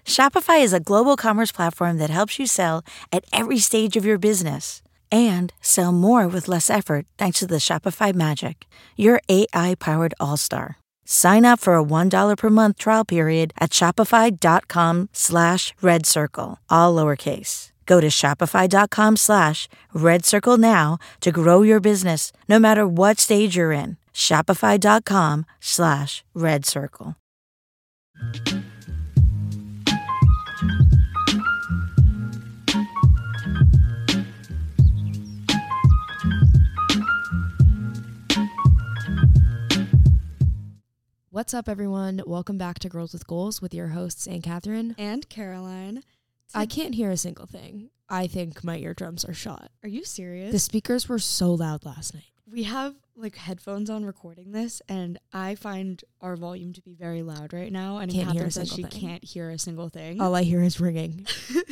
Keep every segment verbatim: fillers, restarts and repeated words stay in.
Shopify is a global commerce platform that helps you sell at every stage of your business and sell more with less effort thanks to the Shopify Magic, your A I-powered all-star. Sign up for a one dollar per month trial period at shopify.com slash red circle, all lowercase. Go to shopify.com slash red circle now to grow your business no matter what stage you're in. Shopify.com slash red circle. What's up, everyone? Welcome back to Girls with Goals with your hosts, Anne Catherine and Caroline. I can't hear a single thing. I think my eardrums are shot. Are you serious? The speakers were so loud last night. We have like headphones on recording this, and I find our volume to be very loud right now. And can't Catherine hear a says single she thing. can't hear a single thing. All I hear is ringing.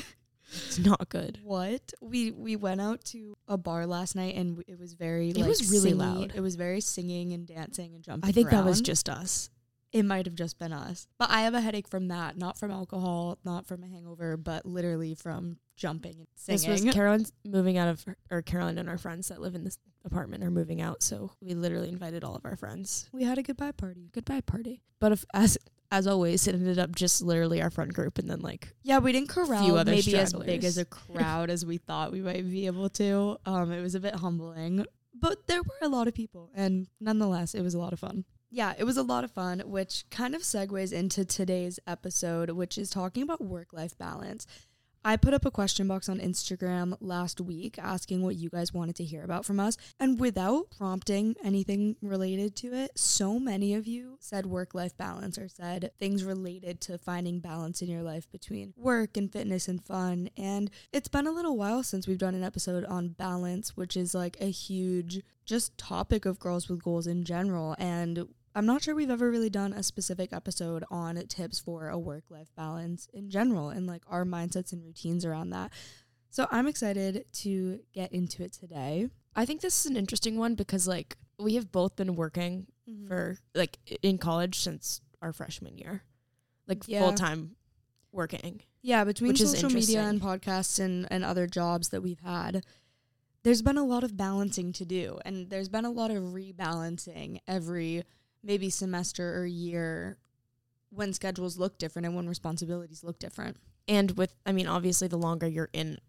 It's not good. What? We we went out to a bar last night, and it was very. It like, was really singy. loud. It was very singing and dancing and jumping. I think around. that was just us. It might have just been us. But I have a headache from that, not from alcohol, not from a hangover, but literally from jumping and singing. This was Caroline's moving out of, her, or Caroline and our friends that live in this apartment are moving out, so we literally invited all of our friends. We had a goodbye party. Goodbye party. But if, as as always, it ended up just literally our friend group and then like Yeah, we didn't corral few other maybe as big stragglers. as a crowd as we thought we might be able to. Um, it was a bit humbling, but there were a lot of people, and nonetheless, it was a lot of fun. Yeah, it was a lot of fun, which kind of segues into today's episode, which is talking about work-life balance. I put up a question box on Instagram last week asking what you guys wanted to hear about from us. And without prompting anything related to it, so many of you said work-life balance or said things related to finding balance in your life between work and fitness and fun. And it's been a little while since we've done an episode on balance, which is like a huge just topic of Girls with Goals in general. And I'm not sure we've ever really done a specific episode on tips for a work-life balance in general and like our mindsets and routines around that. So I'm excited to get into it today. I think this is an interesting one because like we have both been working mm-hmm. for like in college since our freshman year, like yeah. full-time working. Yeah, between social media and podcasts and, and other jobs that we've had, there's been a lot of balancing to do, and there's been a lot of rebalancing every maybe semester or year when schedules look different and when responsibilities look different. And with, I mean, obviously the longer you're in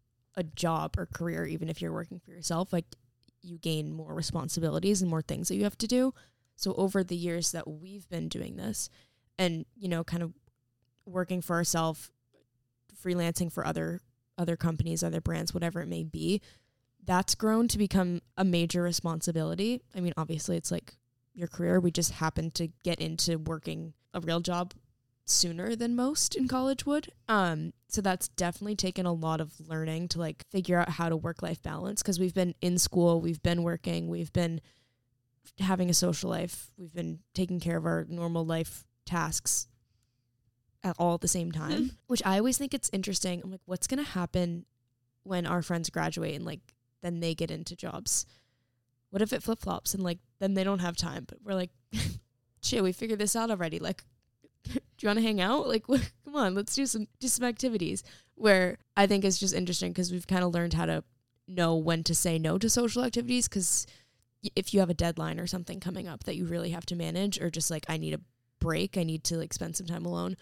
a job or career, even if you're working for yourself, like you gain more responsibilities and more things that you have to do. So over the years that we've been doing this and, you know, kind of working for ourselves, freelancing for other other companies, other brands, whatever it may be, that's grown to become a major responsibility. I mean, obviously it's like your career. We just happened to get into working a real job sooner than most in college would. Um, so that's definitely taken a lot of learning to like figure out how to work-life balance, because we've been in school, we've been working, we've been having a social life, we've been taking care of our normal life tasks at all at the same time, mm-hmm. which I always think it's interesting. I'm like, what's going to happen when our friends graduate and like then they get into jobs? What if it flip-flops and like then they don't have time, but we're like, shit, we figured this out already. Like, do you want to hang out? Like, come on, let's do some do some activities. Where I think it's just interesting because we've kind of learned how to know when to say no to social activities, because if you have a deadline or something coming up that you really have to manage, or just like I need a break, I need to like spend some time alone,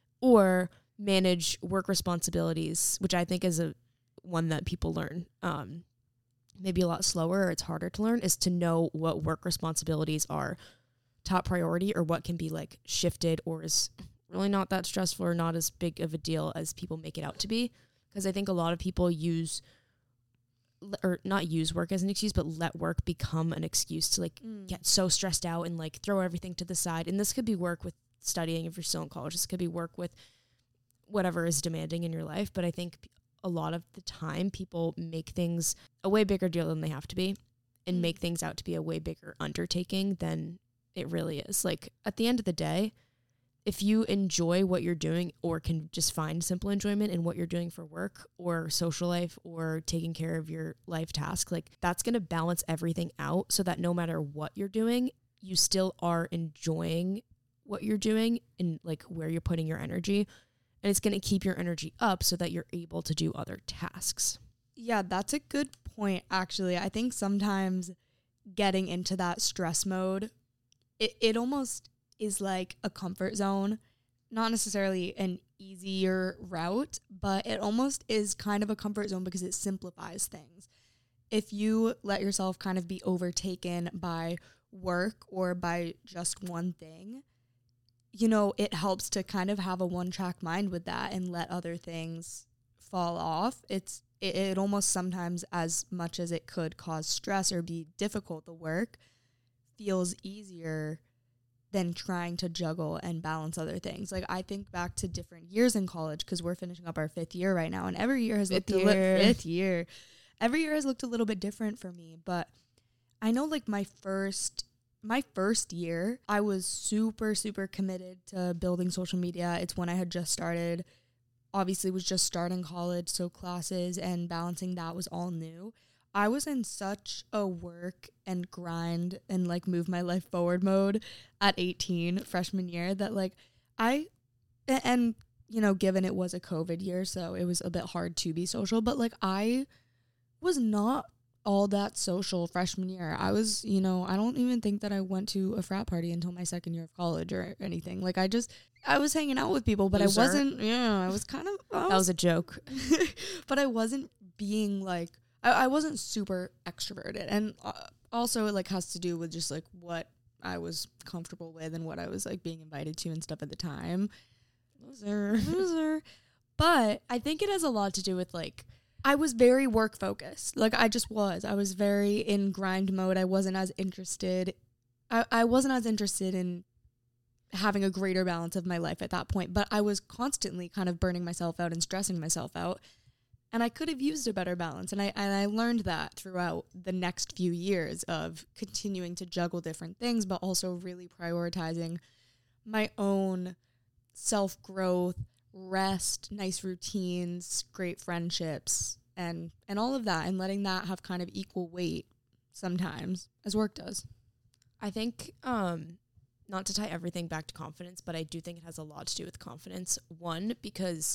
or manage work responsibilities, which I think is a one that people learn um maybe a lot slower, or it's harder to learn, is to know what work responsibilities are top priority or what can be like shifted or is really not that stressful or not as big of a deal as people make it out to be. Because I think a lot of people use or not use work as an excuse, but let work become an excuse to like mm. get so stressed out and like throw everything to the side. And this could be work with studying if you're still in college. This could be work with whatever is demanding in your life. But I think a lot of the time people make things a way bigger deal than they have to be, and mm. make things out to be a way bigger undertaking than it really is. Like at the end of the day, if you enjoy what you're doing or can just find simple enjoyment in what you're doing for work or social life or taking care of your life task, like that's going to balance everything out so that no matter what you're doing, you still are enjoying what you're doing and like where you're putting your energy. and it's going to keep your energy up so that you're able to do other tasks. Yeah, that's a good point, actually. I think sometimes getting into that stress mode, it, it almost is like a comfort zone, not necessarily an easier route, but it almost is kind of a comfort zone because it simplifies things. If you let yourself kind of be overtaken by work or by just one thing, you know, it helps to kind of have a one-track mind with that and let other things fall off. It's it, it almost sometimes, as much as it could cause stress or be difficult, the work feels easier than trying to juggle and balance other things. Like, I think back to different years in college, because we're finishing up our fifth year right now, and every year has Fifth looked a year. li- fifth year. Every year has looked a little bit different for me, but I know, like, my first my first year, I was super, super committed to building social media. It's when I had just started, obviously was just starting college, so classes and balancing that was all new. I was in such a work and grind and, like, move my life forward mode at eighteen, freshman year, that, like, I, and, you know, given it was a COVID year, so it was a bit hard to be social, but, like, I was not all that social freshman year. I was, you know, I don't even think that I went to a frat party until my second year of college or anything. Like, I just, I was hanging out with people, but Loser. I wasn't, yeah, I was kind of, I That was a joke. but I wasn't being, like, I, I wasn't super extroverted. And uh, also it, like, has to do with just, like, what I was comfortable with and what I was, like, being invited to and stuff at the time. Loser. Loser. But I think it has a lot to do with, like, I was very work focused. Like, I just was. I was very in grind mode. I wasn't as interested. I, I wasn't as interested in having a greater balance of my life at that point. But I was constantly kind of burning myself out and stressing myself out. And I could have used a better balance. And I and I learned that throughout the next few years of continuing to juggle different things, but also really prioritizing my own self-growth, rest, nice routines, great friendships, and and all of that, and letting that have kind of equal weight sometimes, as work does. I think, um, not to tie everything back to confidence, but I do think it has a lot to do with confidence. One, because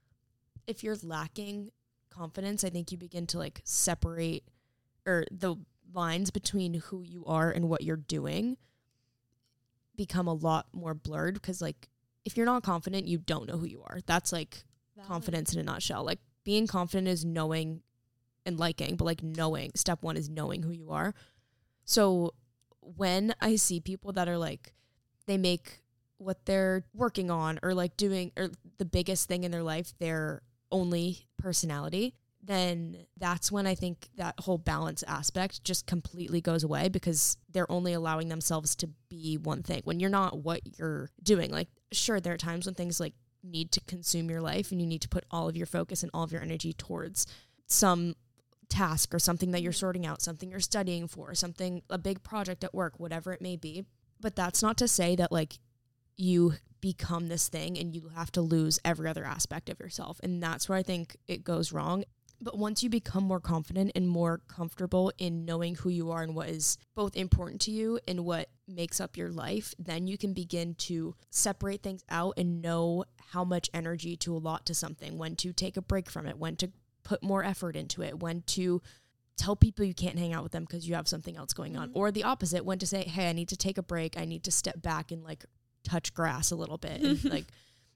if you're lacking confidence, I think you begin to, like, separate, or the lines between who you are and what you're doing become a lot more blurred, because, like, if you're not confident, you don't know who you are. That's, like, Valid. Confidence in a nutshell. Like, being confident is knowing and liking, but, like, knowing, step one is knowing who you are. So when I see people that are, like, they make what they're working on or, like, doing, or the biggest thing in their life their only personality, then that's when I think that whole balance aspect just completely goes away, because they're only allowing themselves to be one thing when you're not what you're doing. Like, sure, there are times when things, like, need to consume your life and you need to put all of your focus and all of your energy towards some task or something that you're sorting out, something you're studying for, something, a big project at work, whatever it may be. But that's not to say that, like, you become this thing and you have to lose every other aspect of yourself. And that's where I think it goes wrong. But once you become more confident and more comfortable in knowing who you are and what is both important to you and what makes up your life, then you can begin to separate things out and know how much energy to allot to something, when to take a break from it, when to put more effort into it, when to tell people you can't hang out with them because you have something else going on, mm-hmm. or the opposite, when to say, hey, I need to take a break. I need to step back and, like, touch grass a little bit and like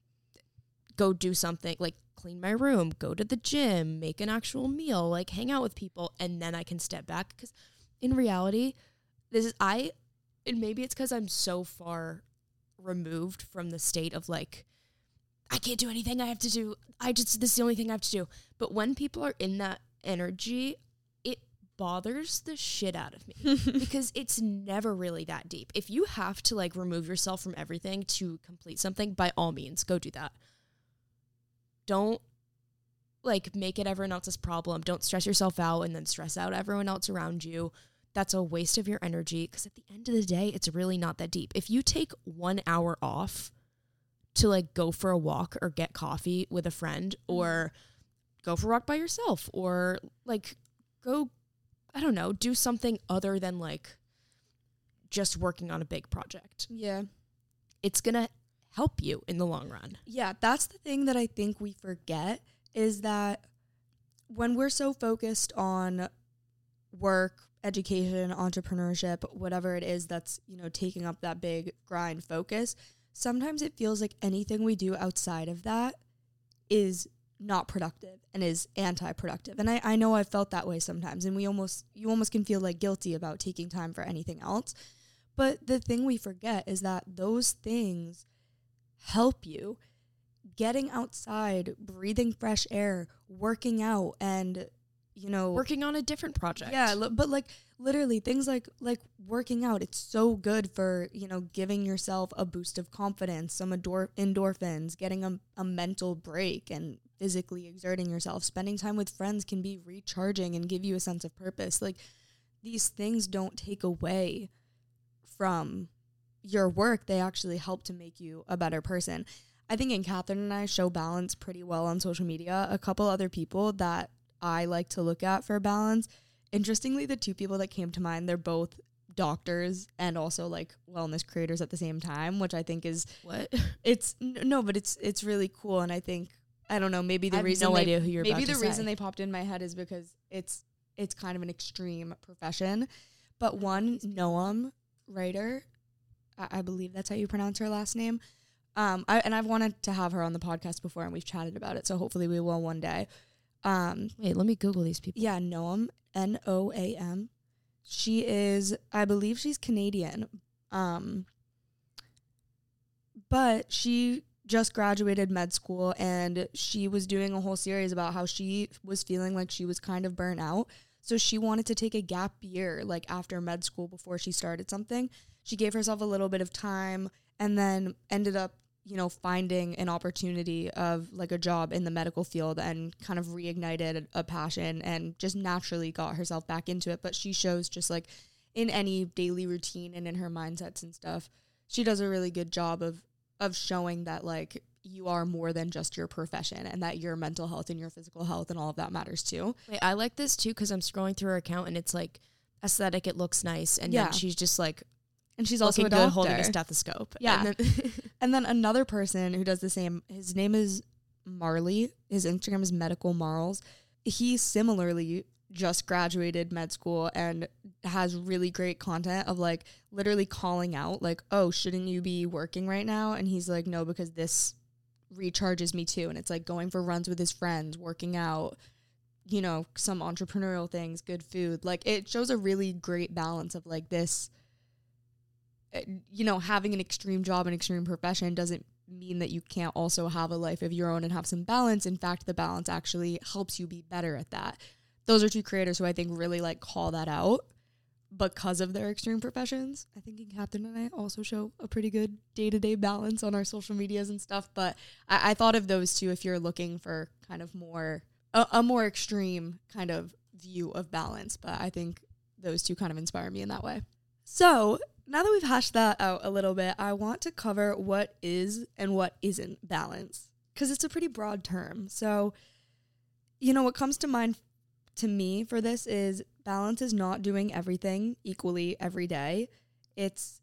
go do something, like clean my room, go to the gym, make an actual meal, like hang out with people, and then I can step back. Because in reality, this is I and maybe it's because I'm so far removed from the state of, like, I can't do anything, I have to do I just this is the only thing I have to do. But when people are in that energy, it bothers the shit out of me because it's never really that deep. If you have to, like, remove yourself from everything to complete something, by all means, go do that. Don't, like, make it everyone else's problem. Don't stress yourself out and then stress out everyone else around you. That's a waste of your energy, because at the end of the day, it's really not that deep. If you take one hour off to, like, go for a walk or get coffee with a friend, or go for a walk by yourself, or, like, go, I don't know, do something other than, like, just working on a big project. Yeah. It's going to help you in the long run. Yeah, that's the thing that I think we forget is that when we're so focused on work, education, entrepreneurship, whatever it is that's, you know, taking up that big grind focus, sometimes it feels like anything we do outside of that is not productive and is anti-productive. And I, I know I've felt that way sometimes, and we almost you almost can feel like guilty about taking time for anything else. But the thing we forget is that those things help you. Getting outside, breathing fresh air, working out, and, you know, working on a different project. Yeah, li- but like literally things like like working out, it's so good for, you know, giving yourself a boost of confidence, some endor- endorphins, getting a, a mental break and physically exerting yourself. Spending time with friends can be recharging and give you a sense of purpose. Like, these things don't take away from your work. They actually help to make you a better person. I think in Catherine and I show balance pretty well on social media. A couple other people that I like to look at for balance, interestingly, the two people that came to mind, they're both doctors and also like wellness creators at the same time, which I think is what it's no, but it's it's really cool. And I think, I don't know, maybe the I have reason no they, idea who you're maybe about the to reason say. they popped in my head is because it's it's kind of an extreme profession. But one, Noam Ryder, I, I believe that's how you pronounce her last name. Um, I, and I've wanted to have her on the podcast before, and we've chatted about it, so hopefully we will one day. Um, Wait, let me Google these people. yeah, Noam, N O A M. She is, I believe she's Canadian. Um, but she just graduated med school, and she was doing a whole series about how she was feeling like she was kind of burnt out. So she wanted to take a gap year, like after med school, before she started something. She gave herself a little bit of time and then ended up, you know, finding an opportunity of like a job in the medical field and kind of reignited a passion and just naturally got herself back into it. But she shows just like in any daily routine and in her mindsets and stuff, she does a really good job of of showing that like you are more than just your profession and that your mental health and your physical health and all of that matters too. Wait, I like this too because I'm scrolling through her account and it's like aesthetic, it looks nice, and Yeah. then she's just like And she's also looking a good doctor. holding a stethoscope. Yeah. And then And then another person who does the same, his name is Marley. His Instagram is Medical Marls. He similarly just graduated med school and has really great content of like literally calling out like, oh, shouldn't you be working right now? And he's like, no, because this recharges me too. And it's like going for runs with his friends, working out, you know, some entrepreneurial things, good food. Like, it shows a really great balance of like this, you know, having an extreme job and extreme profession doesn't mean that you can't also have a life of your own and have some balance. In fact, the balance actually helps you be better at that. Those are two creators who I think really like call that out because of their extreme professions. I think Catherine and I also show a pretty good day-to-day balance on our social medias and stuff. But I, I thought of those two if you're looking for kind of more, a, a more extreme kind of view of balance. But I think those two kind of inspire me in that way. So now that we've hashed that out a little bit, I want to cover what is and what isn't balance, because it's a pretty broad term. So, you know, what comes to mind to me for this is balance is not doing everything equally every day. It's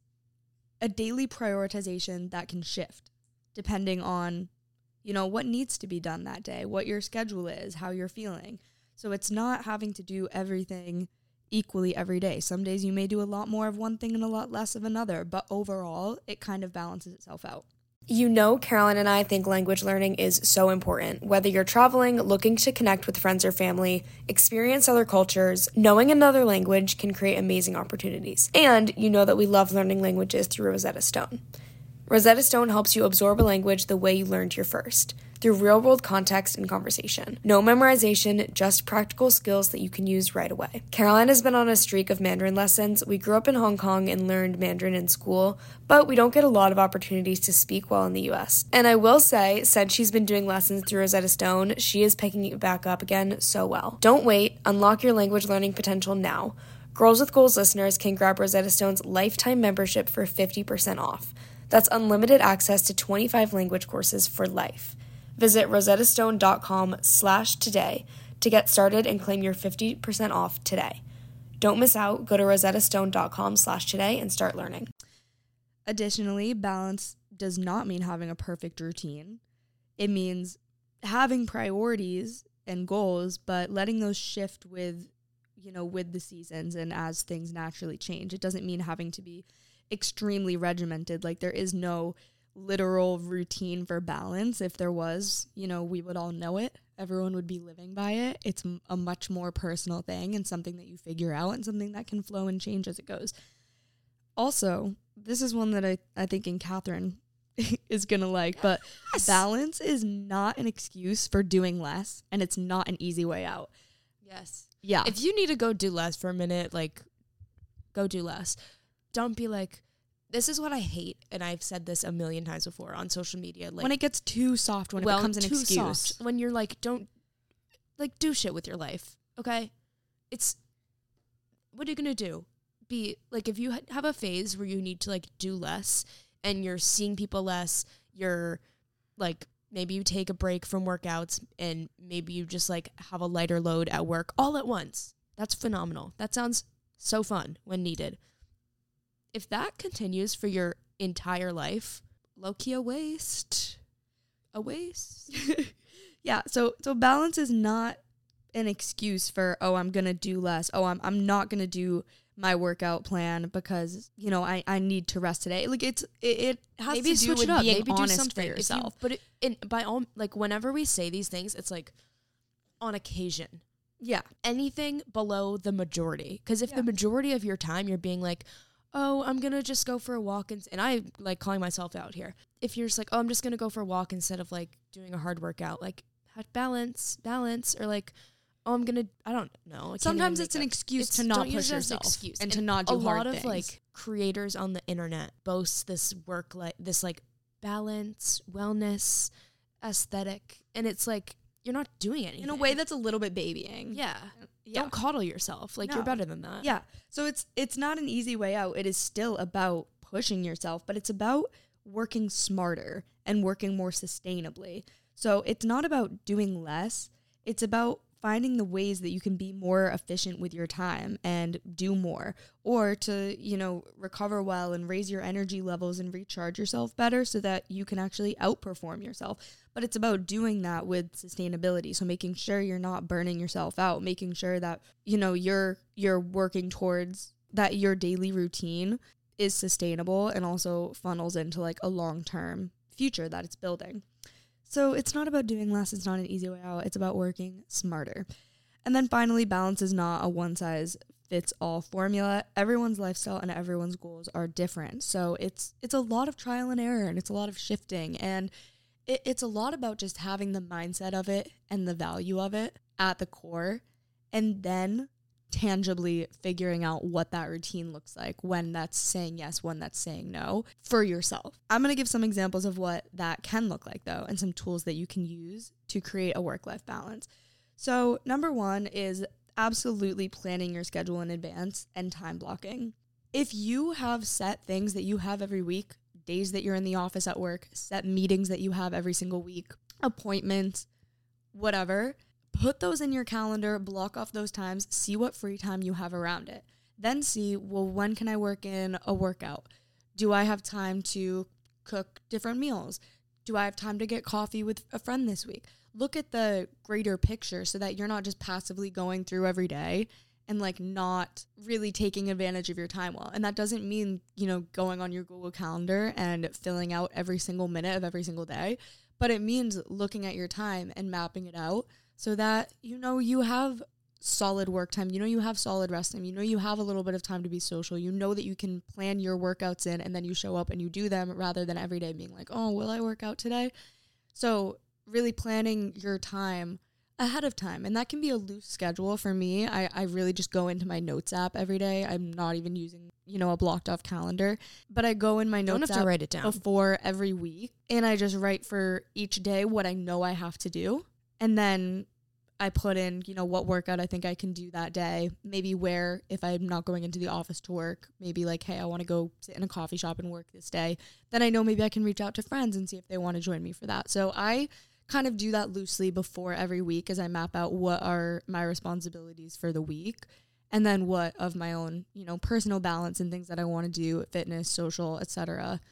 a daily prioritization that can shift depending on, you know, what needs to be done that day, what your schedule is, how you're feeling. So it's not having to do everything equally every day. Some days you may do a lot more of one thing and a lot less of another, but overall it kind of balances itself out. You know, Caroline and I think language learning is so important. Whether you're traveling, looking to connect with friends or family, experience other cultures, knowing another language can create amazing opportunities. And you know that we love learning languages through Rosetta Stone. Rosetta Stone helps you absorb a language the way you learned your first, through real-world context and conversation. No memorization, just practical skills that you can use right away. Caroline has been on a streak of Mandarin lessons. We grew up in Hong Kong and learned Mandarin in school, but we don't get a lot of opportunities to speak while in the U S. And I will say, since she's been doing lessons through Rosetta Stone, she is picking it back up again so well. Don't wait. Unlock your language learning potential now. Girls with Goals listeners can grab Rosetta Stone's lifetime membership for fifty percent off. That's unlimited access to twenty-five language courses for life. Visit rosettastone.com slash today to get started and claim your fifty percent off today. Don't miss out. Go to rosettastone.com slash today and start learning. Additionally, balance does not mean having a perfect routine. It means having priorities and goals, but letting those shift with, you know, with the seasons and as things naturally change. It doesn't mean having to be extremely regimented. Like, there is no literal routine for balance. If there was, you know, we would all know it. Everyone would be living by it. It's m- a much more personal thing and something that you figure out and something that can flow and change as it goes. Also, this is one that I, I think in Catherine is going to like, but yes. Balance is not an excuse for doing less, and it's not an easy way out. Yes. Yeah. If you need to go do less for a minute, like, go do less. Don't be like, this is what I hate, and I've said this a million times before on social media. Like, when it gets too soft, when well, it becomes an excuse. Soft, when you're like, don't, like, do shit with your life, okay? It's, what are you going to do? Be, like, if you ha- have a phase where you need to, like, do less, and you're seeing people less, you're, like, maybe you take a break from workouts, and maybe you just, like, have a lighter load at work all at once. That's phenomenal. That sounds so fun when needed. If that continues for your entire life, low-key a waste. A waste. Yeah, so so balance is not an excuse for, oh, I'm going to do less. Oh, I'm I'm not going to do my workout plan because, you know, I, I need to rest today. Like, it's it, it has Maybe to do switch with it up. being Maybe honest do something for yourself. You, but it, in, by all, like, whenever we say these things, it's like on occasion. Yeah. Anything below the majority. Because if yeah. the majority of your time you're being like, oh, I'm going to just go for a walk. And, and I like calling myself out here. If you're just like, oh, I'm just going to go for a walk instead of like doing a hard workout, like have balance, balance, or like, oh, I'm going to, I don't know. I Sometimes it's an up. excuse it's, to not push yourself excuse. and, and to not do a hard lot things. Of like creators on the internet boast this work, like this like balance, wellness, aesthetic. And it's like, you're not doing anything. In a way that's a little bit babying. Yeah. Yeah. Don't coddle yourself. Like, no. You're better than that. Yeah. So it's it's not an easy way out. It is still about pushing yourself, but it's about working smarter and working more sustainably. So it's not about doing less. It's about finding the ways that you can be more efficient with your time and do more, or to, you know, recover well and raise your energy levels and recharge yourself better so that you can actually outperform yourself. But it's about doing that with sustainability. So making sure you're not burning yourself out, making sure that, you know, you're you're working towards that your daily routine is sustainable and also funnels into like a long-term future that it's building. So it's not about doing less. It's not an easy way out. It's about working smarter. And then finally, balance is not a one-size-fits-all formula. Everyone's lifestyle and everyone's goals are different. So it's it's a lot of trial and error, and it's a lot of shifting. And it, it's a lot about just having the mindset of it and the value of it at the core, and then tangibly figuring out what that routine looks like, when that's saying yes, when that's saying no for yourself. I'm going to give some examples of what that can look like, though, and some tools that you can use to create a work-life balance. So number one is absolutely planning your schedule in advance and time blocking. If you have set things that you have every week, days that you're in the office at work, set meetings that you have every single week, appointments, whatever, put those in your calendar, block off those times, see what free time you have around it. Then see, well, when can I work in a workout? Do I have time to cook different meals? Do I have time to get coffee with a friend this week? Look at the greater picture so that you're not just passively going through every day and like not really taking advantage of your time well. And that doesn't mean, you know, going on your Google Calendar and filling out every single minute of every single day, but it means looking at your time and mapping it out so that, you know, you have solid work time, you know, you have solid rest time, you know, you have a little bit of time to be social, you know that you can plan your workouts in and then you show up and you do them rather than every day being like, oh, will I work out today? So really planning your time ahead of time. And that can be a loose schedule for me. I, I really just go into my notes app every day. I'm not even using, you know, a blocked off calendar, but I go in my notes Don't have app to write it down before every week and I just write for each day what I know I have to do. And then I put in, you know, what workout I think I can do that day. Maybe where, if I'm not going into the office to work, maybe like, hey, I want to go sit in a coffee shop and work this day. Then I know maybe I can reach out to friends and see if they want to join me for that. So I kind of do that loosely before every week as I map out what are my responsibilities for the week. And then what of my own, you know, personal balance and things that I want to do, fitness, social, et cetera,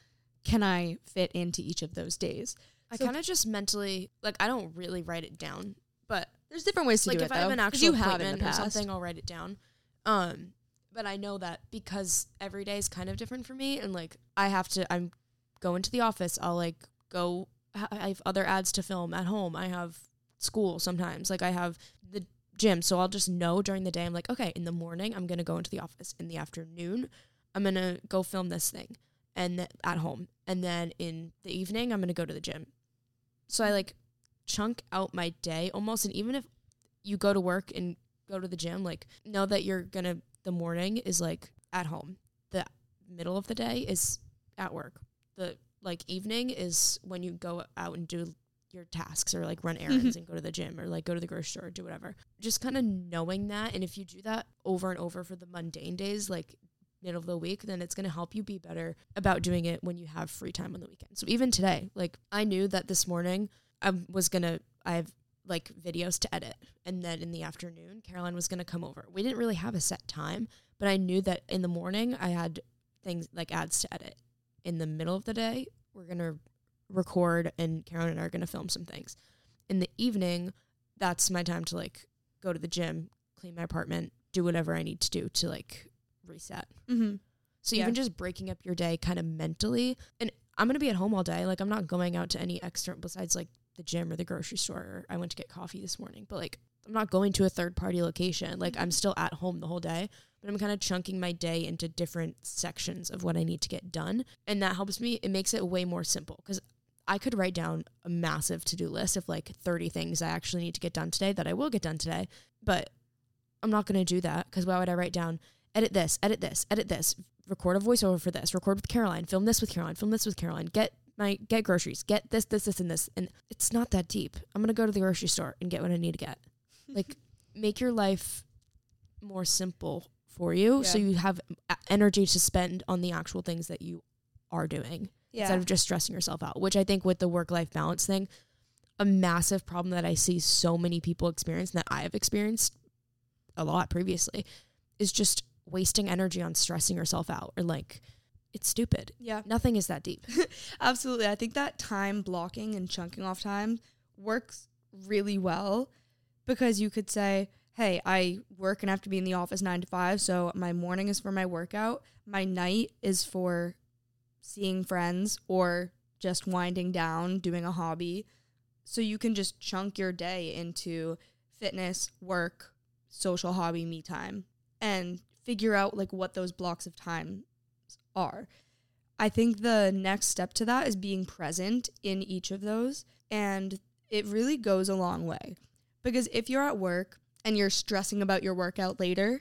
can I fit into each of those days? I So- kind of just mentally, like, I don't really write it down, but There's different ways to like do if it, I have though, an 'cause actual you have in the appointment or past. something, I'll write it down. Um, but I know that because every day is kind of different for me, and like I have to, I'm going to the office. I'll like go. I have other ads to film at home. I have school sometimes. Like I have the gym, so I'll just know during the day. I'm like, okay, in the morning I'm gonna go into the office. In the afternoon, I'm gonna go film this thing, and th- at home, and then in the evening I'm gonna go to the gym. So I like chunk out my day almost, and even if you go to work and go to the gym, like know that you're gonna, the morning is like at home, the middle of the day is at work, the like evening is when you go out and do your tasks or like run errands and go to the gym or like go to the grocery store or do whatever. Just kind of knowing that, and if you do that over and over for the mundane days, like middle of the week, then it's going to help you be better about doing it when you have free time on the weekend. So even today, like I knew that this morning I was going to, I have like videos to edit, and then in the afternoon Caroline was going to come over. We didn't really have a set time, but I knew that in the morning I had things like ads to edit. In the middle of the day we're going to record, and Caroline and I are going to film some things. In the evening, that's my time to like go to the gym, clean my apartment, do whatever I need to do to like reset. Mm-hmm. So Yeah. even just breaking up your day kind of mentally, and I'm going to be at home all day. Like I'm not going out to any external besides like the gym or the grocery store. Or I went to get coffee this morning, but like I'm not going to a third party location. Like I'm still at home the whole day, but I'm kind of chunking my day into different sections of what I need to get done. And that helps me. It makes it way more simple, because I could write down a massive to-do list of like thirty things I actually need to get done today that I will get done today. But I'm not going to do that, because why would I write down, edit this, edit this, edit this, record a voiceover for this, record with Caroline, film this with Caroline, film this with Caroline, get my get groceries, get this, this, this, and this. And it's not that deep. I'm going to go to the grocery store and get what I need to get. Like, make your life more simple for you, so Yeah. you have a- energy to spend on the actual things that you are doing, Yeah. instead of just stressing yourself out, which I think with the work-life balance thing, a massive problem that I see so many people experience, and that I have experienced a lot previously, is just wasting energy on stressing yourself out, or like, it's stupid. Yeah. Nothing is that deep. Absolutely. I think that time blocking and chunking off time works really well, because you could say, hey, I work and have to be in the office nine to five, so my morning is for my workout. My night is for seeing friends or just winding down, doing a hobby. So you can just chunk your day into fitness, work, social hobby, me time, and figure out like what those blocks of time are. I think the next step to that is being present in each of those, and it really goes a long way. Because if you're at work and you're stressing about your workout later,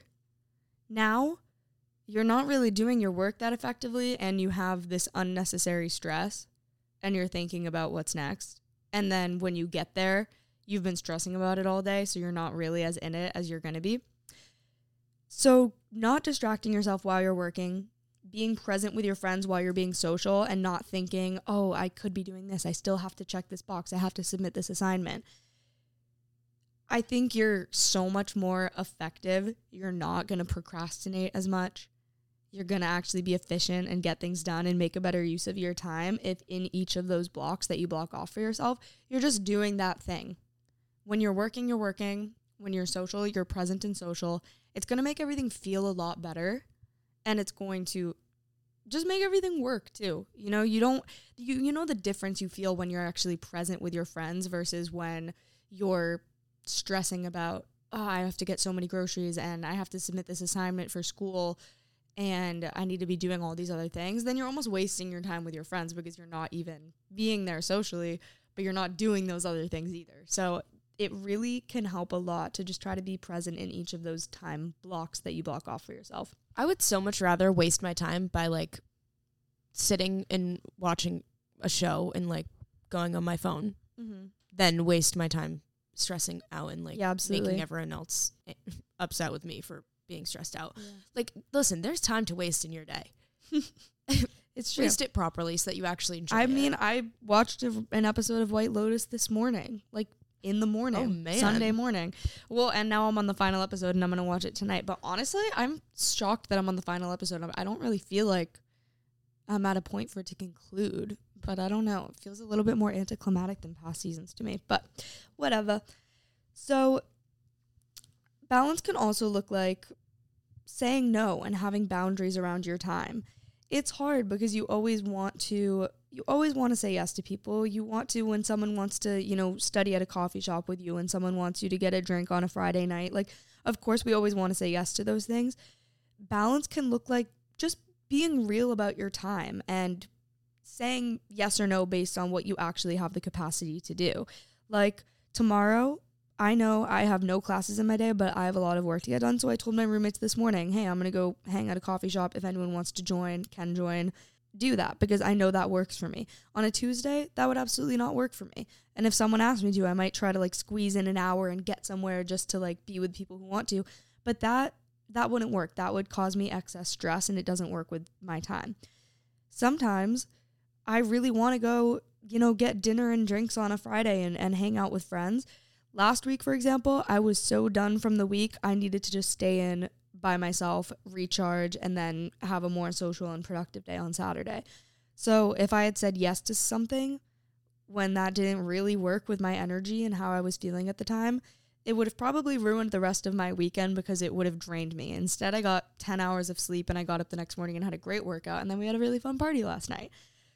now you're not really doing your work that effectively, and you have this unnecessary stress, and you're thinking about what's next. And then when you get there, you've been stressing about it all day, so you're not really as in it as you're going to be. So not distracting yourself while you're working, being present with your friends while you're being social, and not thinking, oh, I could be doing this. I still have to check this box. I have to submit this assignment. I think you're so much more effective. You're not going to procrastinate as much. You're going to actually be efficient and get things done and make a better use of your time if in each of those blocks that you block off for yourself, you're just doing that thing. When you're working, you're working. When you're social, you're present and social. It's going to make everything feel a lot better, and it's going to just make everything work too. You know, you don't, you, you know the difference you feel when you're actually present with your friends versus when you're stressing about, oh, I have to get so many groceries and I have to submit this assignment for school and I need to be doing all these other things. Then you're almost wasting your time with your friends, because you're not even being there socially, but you're not doing those other things either. So it really can help a lot to just try to be present in each of those time blocks that you block off for yourself. I would so much rather waste my time by like sitting and watching a show and like going on my phone Mm-hmm. than waste my time stressing out and like Yeah, absolutely. making everyone else upset with me for being stressed out. Yeah. Like, listen, there's time to waste in your day. It's true. Waste it properly so that you actually enjoy I it. mean, I watched a, an episode of White Lotus this morning, like in the morning, Oh, man. Sunday morning. Well, and now I'm on the final episode and I'm going to watch it tonight. But honestly, I'm shocked that I'm on the final episode. I don't really feel like I'm at a point for it to conclude, but I don't know. It feels a little bit more anticlimactic than past seasons to me, but whatever. So balance can also look like saying no and having boundaries around your time. It's hard because you always want to you always want to say yes to people. You want to when someone wants to, you know, study at a coffee shop with you and someone wants you to get a drink on a Friday night. Like, of course, we always want to say yes to those things. Balance can look like just being real about your time and saying yes or no based on what you actually have the capacity to do. Like tomorrow, I know I have no classes in my day, but I have a lot of work to get done. So I told my roommates this morning, hey, I'm going to go hang at a coffee shop. If anyone wants to join, can join, do that because I know that works for me. On a Tuesday, that would absolutely not work for me. And if someone asked me to, I might try to like squeeze in an hour and get somewhere just to like be with people who want to. But that that wouldn't work. That would cause me excess stress and it doesn't work with my time. Sometimes I really want to go, you know, get dinner and drinks on a Friday and, and hang out with friends. Last week, for example, I was so done from the week, I needed to just stay in by myself, recharge, and then have a more social and productive day on Saturday. So if I had said yes to something when that didn't really work with my energy and how I was feeling at the time, it would have probably ruined the rest of my weekend because it would have drained me. Instead, I got ten hours of sleep and I got up the next morning and had a great workout, and then we had a really fun party last night.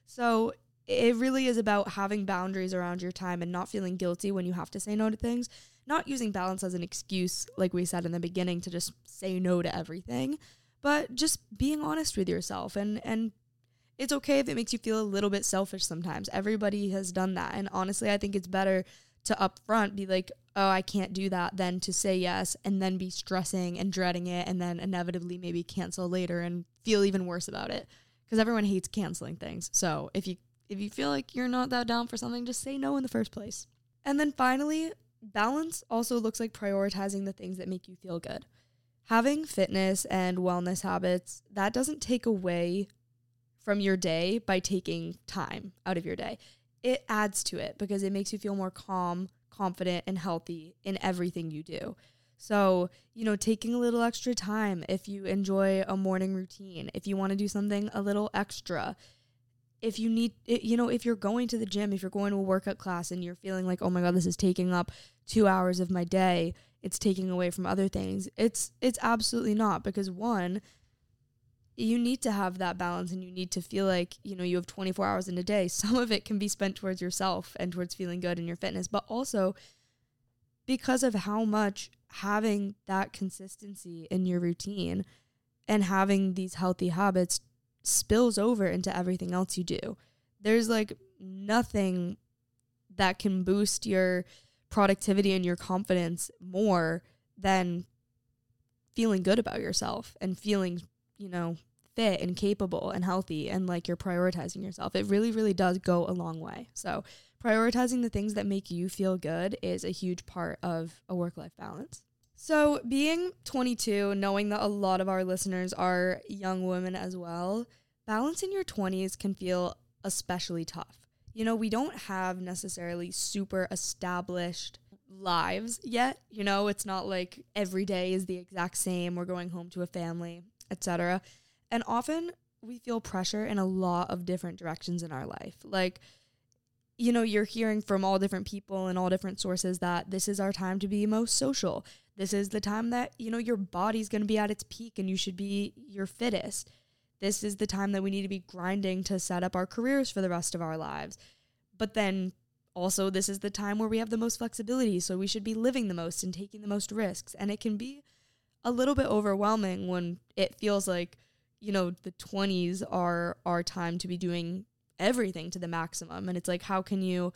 So it really is about having boundaries around your time and not feeling guilty when you have to say no to things. Not using balance as an excuse, like we said in the beginning, to just say no to everything, but just being honest with yourself. And, and it's okay if it makes you feel a little bit selfish sometimes. Everybody has done that. And honestly, I think it's better to upfront be like, oh, I can't do that, than to say yes and then be stressing and dreading it and then inevitably maybe cancel later and feel even worse about it. Because everyone hates canceling things. So if you if you feel like you're not that down for something, just say no in the first place. And then finally, balance also looks like prioritizing the things that make you feel good. Having fitness and wellness habits, that doesn't take away from your day by taking time out of your day. It adds to it because it makes you feel more calm, confident, and healthy in everything you do. So, you know, taking a little extra time if you enjoy a morning routine, if you want to do something a little extra, if you need, you know, if you're going to the gym, if you're going to a workout class and you're feeling like, oh my God, this is taking up two hours of my day, it's taking away from other things. It's, it's absolutely not, because one, you need to have that balance and you need to feel like, you know, you have twenty-four hours in a day. Some of it can be spent towards yourself and towards feeling good in your fitness, but also because of how much having that consistency in your routine and having these healthy habits spills over into everything else you do. There's like nothing that can boost your productivity and your confidence more than feeling good about yourself and feeling, you know, fit and capable and healthy and like you're prioritizing yourself. It really, really does go a long way. So prioritizing the things that make you feel good is a huge part of a work-life balance. So being twenty-two, knowing that a lot of our listeners are young women as well, balancing your twenties can feel especially tough. You know, we don't have necessarily super established lives yet. You know, it's not like every day is the exact same. We're going home to a family, et cetera. And often we feel pressure in a lot of different directions in our life. Like, you know, you're hearing from all different people and all different sources that this is our time to be most social. This is the time that, you know, your body's going to be at its peak and you should be your fittest. This is the time that we need to be grinding to set up our careers for the rest of our lives. But then also this is the time where we have the most flexibility, so we should be living the most and taking the most risks. And it can be a little bit overwhelming when it feels like, you know, the twenties are our time to be doing everything to the maximum. And it's like, how can you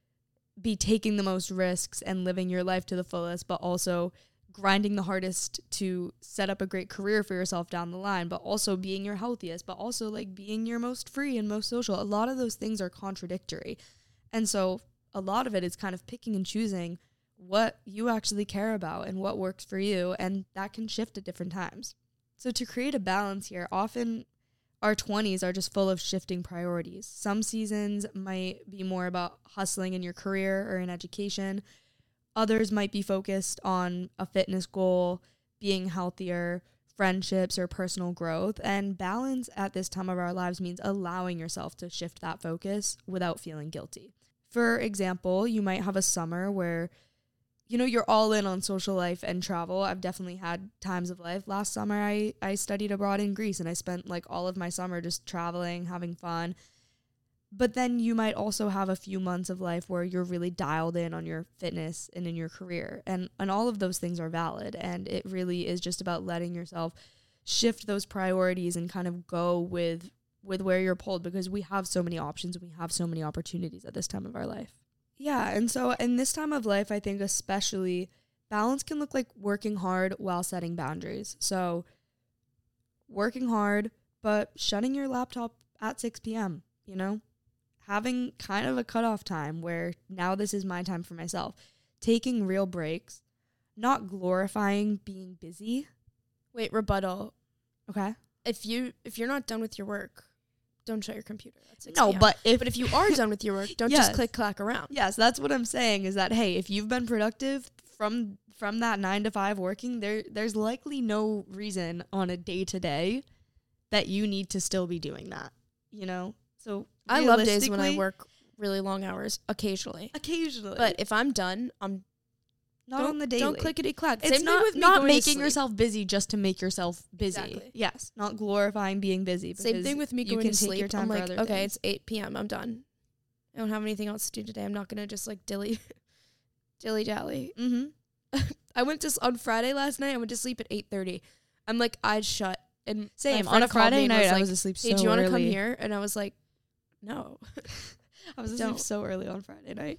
be taking the most risks and living your life to the fullest, but also grinding the hardest to set up a great career for yourself down the line, but also being your healthiest, but also like being your most free and most social. A lot of those things are contradictory. And so a lot of it is kind of picking and choosing what you actually care about and what works for you. And that can shift at different times. So to create a balance here, often our twenties are just full of shifting priorities. Some seasons might be more about hustling in your career or in education. Others might be focused on a fitness goal, being healthier, friendships or personal growth. And balance at this time of our lives means allowing yourself to shift that focus without feeling guilty. For example, you might have a summer where, you know, you're all in on social life and travel. I've definitely had times of life. Last summer, I, I studied abroad in Greece, and I spent like all of my summer just traveling, having fun. But then you might also have a few months of life where you're really dialed in on your fitness and in your career. And, and all of those things are valid. And it really is just about letting yourself shift those priorities and kind of go with, with where you're pulled, because we have so many options and we have so many opportunities at this time of our life. Yeah. And so in this time of life, I think especially balance can look like working hard while setting boundaries. So working hard, but shutting your laptop at six p.m., you know? Having kind of a cutoff time where now this is my time for myself. Taking real breaks. Not glorifying being busy. Wait, rebuttal. Okay. If you if you're not done with your work, don't shut your computer at six No, p.m. but if but if you are done with your work, don't Yes. just click clack around. Yes, that's what I'm saying is that, hey, if you've been productive from from that nine to five working, there there's likely no reason on a day to day that you need to still be doing that, you know? So I love days when I realistically, work really long hours occasionally. occasionally, But if I'm done, I'm not don't, on the daily. Don't clickety clack. It's Same thing not with me not going to making sleep. yourself busy just to make yourself busy. Exactly. Yes, not glorifying being busy. Same because thing with me you going can to take sleep. your time I'm for like, other okay, things. it's eight p.m. I'm done. I don't have anything else to do today. I'm not gonna just like dilly, dilly dally. Mm-hmm. I went to s- on Friday last night. I went to sleep at eight thirty. I'm like eyes shut. And Same my on friend a called me Friday and night. I like, was asleep hey, so do you want to early. come here? And I was like, no. I was Don't. asleep so early on Friday night.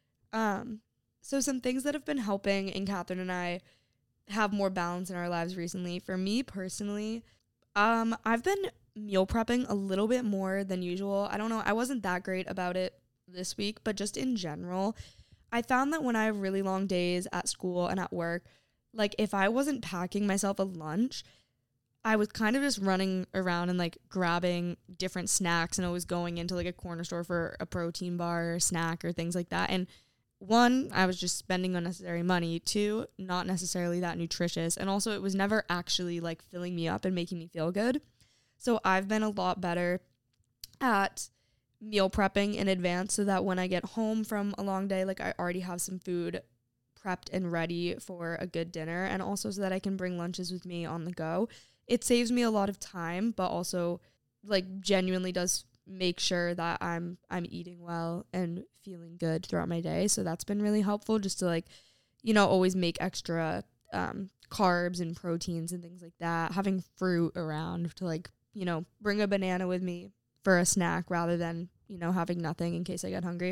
Um, so some things that have been helping in Catherine and I have more balance in our lives recently. For me personally, um, I've been meal prepping a little bit more than usual. I don't know. I wasn't that great about it this week, but just in general, I found that when I have really long days at school and at work, like if I wasn't packing myself a lunch, I was kind of just running around and like grabbing different snacks and always going into like a corner store for a protein bar or snack or things like that. And one, I was just spending unnecessary money. Two, not necessarily that nutritious. And also it was never actually like filling me up and making me feel good. So I've been a lot better at meal prepping in advance so that when I get home from a long day, like I already have some food prepped and ready for a good dinner, and also so that I can bring lunches with me on the go. It saves me a lot of time, but also like genuinely does make sure that I'm I'm eating well and feeling good throughout my day. So that's been really helpful, just to like, you know, always make extra um carbs and proteins and things like that. Having fruit around to like, you know, bring a banana with me for a snack rather than, you know, having nothing in case I get hungry.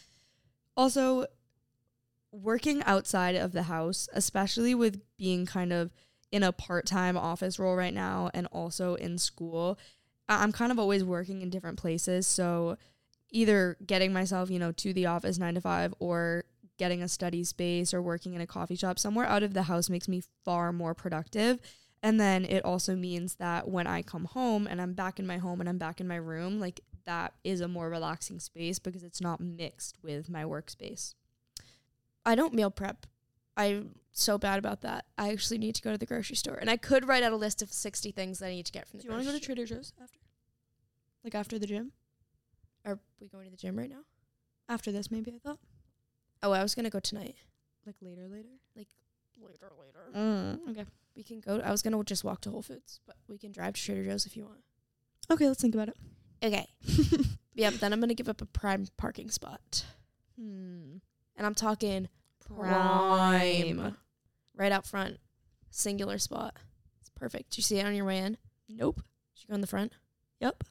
Also, working outside of the house, especially with being kind of in a part-time office role right now and also in school, I'm kind of always working in different places. So either getting myself, you know, to the office nine to five or getting a study space or working in a coffee shop somewhere out of the house makes me far more productive. And then it also means that when I come home and I'm back in my home and I'm back in my room, like that is a more relaxing space because it's not mixed with my workspace. I don't meal prep. I'm so bad about that. I actually need to go to the grocery store. And I could write out a list of sixty things that I need to get from the Do you want grocery to go to store. Trader Joe's after? Like after the gym? Are we going to the gym right now? After this, maybe, I thought. Oh, I was going to go tonight. Like later, later? Like later, later. Mm, okay. We can go. I was going to just walk to Whole Foods, but we can drive to Trader Joe's if you want. Okay, let's think about it. Okay. Yeah, but then I'm going to give up a prime parking spot. Hmm. And I'm talking Prime. prime. Right out front. Singular spot. It's perfect. Did you see it on your way in? Nope. Did you go in the front? Yep.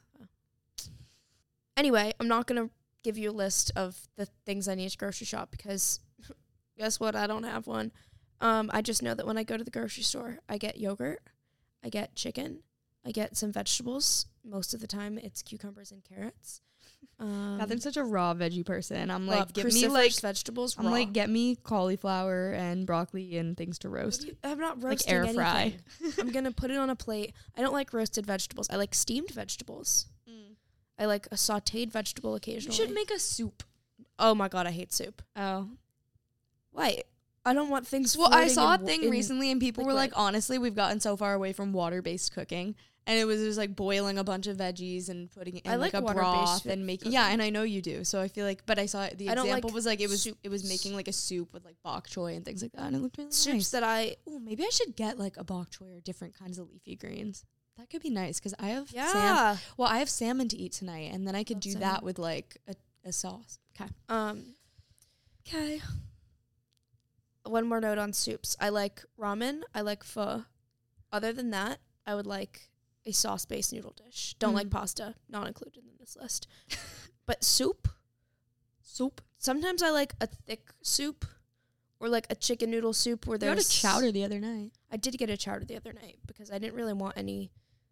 Anyway, I'm not going to give you a list of the things I need to grocery shop because guess what? I don't have one. Um, I just know that when I go to the grocery store, I get yogurt, I get chicken, I get some vegetables. Most of the time, it's cucumbers and carrots. Um, Catherine's such a raw veggie person. I'm well, like, give me cruciferous like, vegetables. I'm raw. like, get me cauliflower and broccoli and things to What roast. do you- I'm not Like roasting air fry. anything. I'm gonna put it on a plate. I don't like roasted vegetables. I like steamed vegetables. I like a sautéed vegetable You occasionally. should make a soup. Oh my god, I hate soup. Oh. Why? I don't want things. Well, I floating saw a in wa- thing in recently, and people were liquid. like, honestly, we've gotten so far away from water-based cooking. And it was just like boiling a bunch of veggies and putting it in I like, like a water-based broth fi- and making. cooking. Yeah, and I know you do. So I feel like, but I saw it, the I don't example like was like it was soup- it was making like a soup with like bok choy and things like that, and it looked really soups nice. that I Oh, maybe I should get like a bok choy or different kinds of leafy greens. That could be nice because I have Sam. yeah. Well, I have salmon to eat tonight, and then I could Love do salmon. that with like a, a sauce. Okay. Um. Okay. One more note on soups. I like ramen. I like pho. Other than that, I would like a sauce-based noodle dish. Don't like Mm. pasta. Not included in this list. But soup. Soup. Sometimes I like a thick soup, or like a chicken noodle soup where You got a there's chowder the other night. I did get a chowder the other night because I didn't really want any.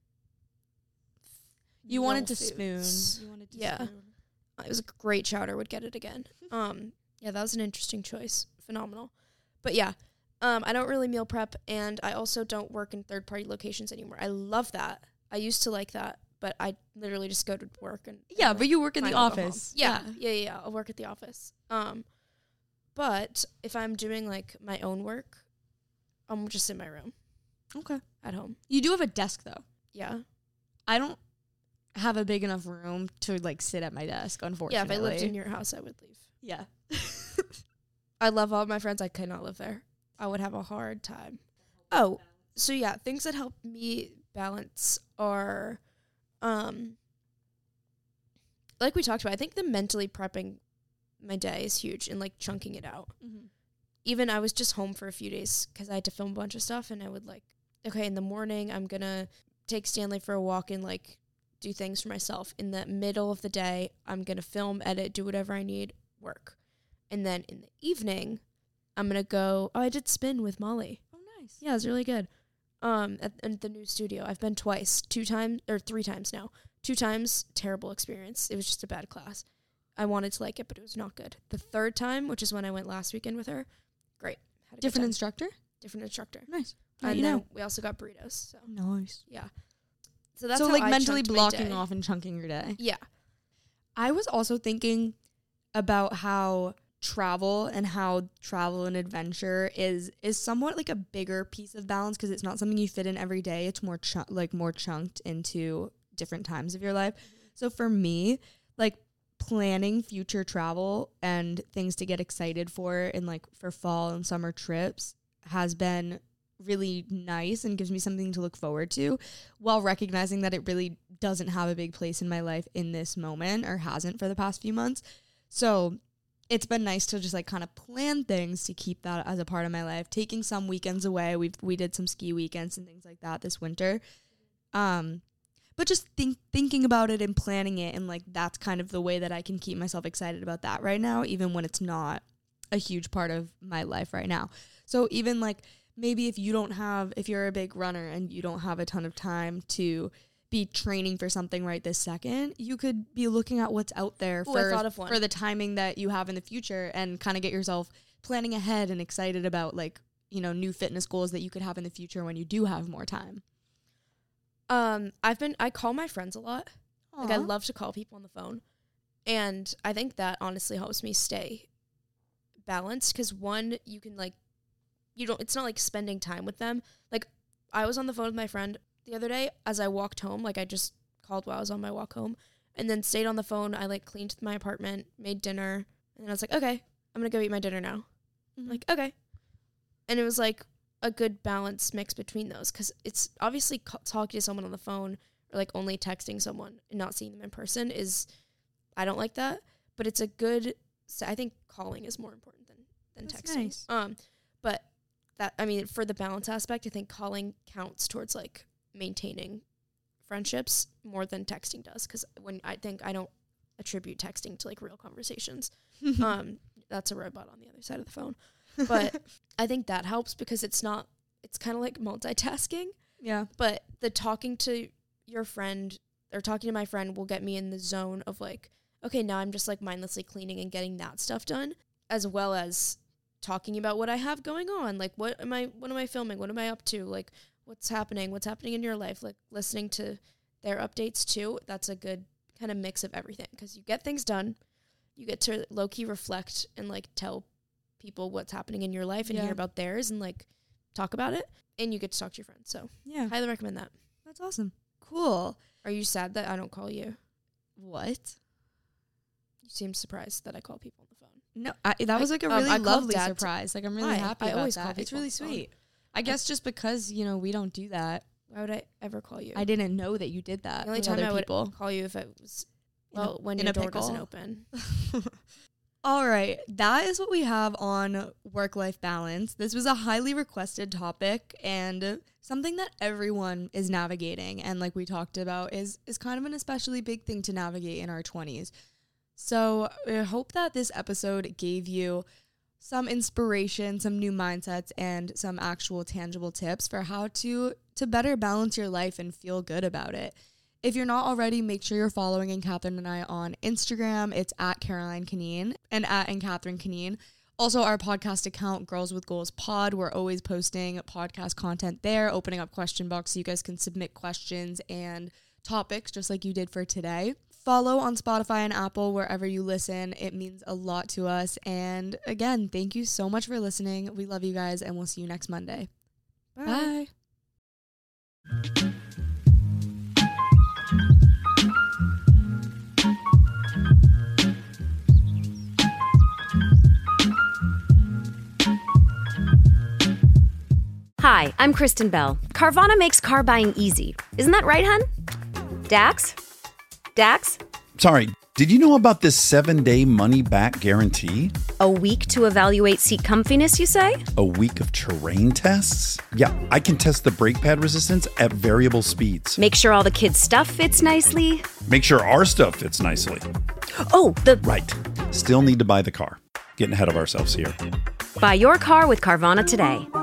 You meal wanted to foods. spoon. You wanted to Yeah. spoon. It was a great chowder. Would get it again. Um, yeah, that was an interesting choice. Phenomenal. But yeah, um, I don't really meal prep, and I also don't work in third party locations anymore. I love that. I used to like that, but I literally just go to work and Yeah, and but you work in the fine, I'll go home. office. Yeah, yeah, yeah, yeah. I'll work at the office. Um, but if I'm doing like my own work, I'm just in my room Okay. at home. You do have a desk though. Yeah, I don't have a big enough room to like sit at my desk, yeah. unfortunately. If I lived in your house, I would leave. Yeah. I love all my friends. I could not live there. I would have a hard time. Oh, so yeah, things that help me balance are, um, like we talked about, I think the mentally prepping my day is huge and like chunking it out. Mm-hmm. Even I was just home for a few days because I had to film a bunch of stuff, and I would like, okay, in the morning, I'm going to take Stanley for a walk and like do things for myself. In the middle of the day, I'm going to film, edit, do whatever I need, work. And then in the evening, I'm going to go, oh, I did spin with Molly. Oh, nice. Yeah, it was really good. Um, at, at the new studio. I've been twice, two times, or three times now. Two times, terrible experience. It was just a bad class. I wanted to like it, but it was not good. The third time, which is when I went last weekend with her, great. Had a good Different time. instructor? Different instructor. Nice. And you then know. we also got burritos. So Nice. yeah. So that's so how like I mentally chunked my blocking day. off and chunking your day. Yeah. I was also thinking about how travel and how travel and adventure is is somewhat like a bigger piece of balance because it's not something you fit in every day. It's more chunk like more chunked into different times of your life. So for me, like planning future travel and things to get excited for and like for fall and summer trips has been really nice and gives me something to look forward to while recognizing that it really doesn't have a big place in my life in this moment or hasn't for the past few months. So it's been nice to just like kind of plan things to keep that as a part of my life. Taking some weekends away. We we did some ski weekends and things like that this winter. Um, but just think thinking about it and planning it, and like that's kind of the way that I can keep myself excited about that right now, even when it's not a huge part of my life right now. So even like maybe if you don't have, if you're a big runner and you don't have a ton of time to be training for something right this second, you could be looking at what's out there Ooh, I for, thought of one. for the timing that you have in the future and kind of get yourself planning ahead and excited about like, you know, new fitness goals that you could have in the future when you do have more time. Um, I've been, I call my friends a lot. Like I Aw. love to call people on the phone. And I think that honestly helps me stay balanced because one, you can like, you don't, it's not like spending time with them. Like I was on the phone with my friend the other day as I walked home. Like I just called while I was on my walk home and then stayed on the phone. I like cleaned my apartment, made dinner. And then I was like, okay, I'm going to go eat my dinner now. Mhm. Like, okay. And it was like a good balance mix between those because it's obviously ca- talking to someone on the phone or like only texting someone and not seeing them in person is, I don't like that, but it's a good, so I think calling is more important than, than That's texting. nice. Um, but that, I mean, for the balance aspect, I think calling counts towards like maintaining friendships more than texting does. Cause when I think I don't attribute texting to like real conversations, um, that's a robot on the other side of the phone. But I think that helps because it's not, it's kind of like multitasking, Yeah. but the talking to your friend or talking to my friend will get me in the zone of like, okay, now I'm just like mindlessly cleaning and getting that stuff done, as well as talking about what I have going on. Like, what am I, what am I filming? What am I up to? Like, what's happening? What's happening in your life? Like listening to their updates too. That's a good kind of mix of everything because you get things done. You get to low key reflect and like tell people what's happening in your life and Yeah. hear about theirs and like talk about it. And you get to talk to your friends. So Yeah. highly recommend that. That's awesome. Cool. Are you sad that I don't call you? What? You seem surprised that I call people on the phone. No, I, that was like a um, really I called lovely Dad surprise. Like I'm really Why? happy I about always call that. It's people on really the phone. sweet. I guess just because, you know, we don't do that. Why would I ever call you? I didn't know that you did that. The only with time other I would people. call you if it was, In a- well, when in your a door pickle. doesn't open. All right, that is what we have on work-life balance. This was a highly requested topic and something that everyone is navigating, and like we talked about, is is kind of an especially big thing to navigate in our twenties. So I hope that this episode gave you some inspiration, some new mindsets, and some actual tangible tips for how to to better balance your life and feel good about it. If you're not already, make sure you're following Ann Catherine and I on Instagram. It's at Caroline Canine and at Ann Catherine Canine. Also, our podcast account, Girls with Goals Pod. We're always posting podcast content there, opening up question box so you guys can submit questions and topics just like you did for today. Follow on Spotify and Apple wherever you listen. It means a lot to us. And again, thank you so much for listening. We love you guys, and we'll see you next Monday. Bye. Bye. Hi, I'm Kristen Bell. Carvana makes car buying easy. Isn't that right, hun? Dax? Dax? Sorry, did you know about this seven-day money-back guarantee? A week to evaluate seat comfiness, you say? A week of terrain tests? Yeah, I can test the brake pad resistance at variable speeds. Make sure all the kids' stuff fits nicely? Make sure our stuff fits nicely. Oh, the... Right. Still need to buy the car. Getting ahead of ourselves here. Buy your car with Carvana today.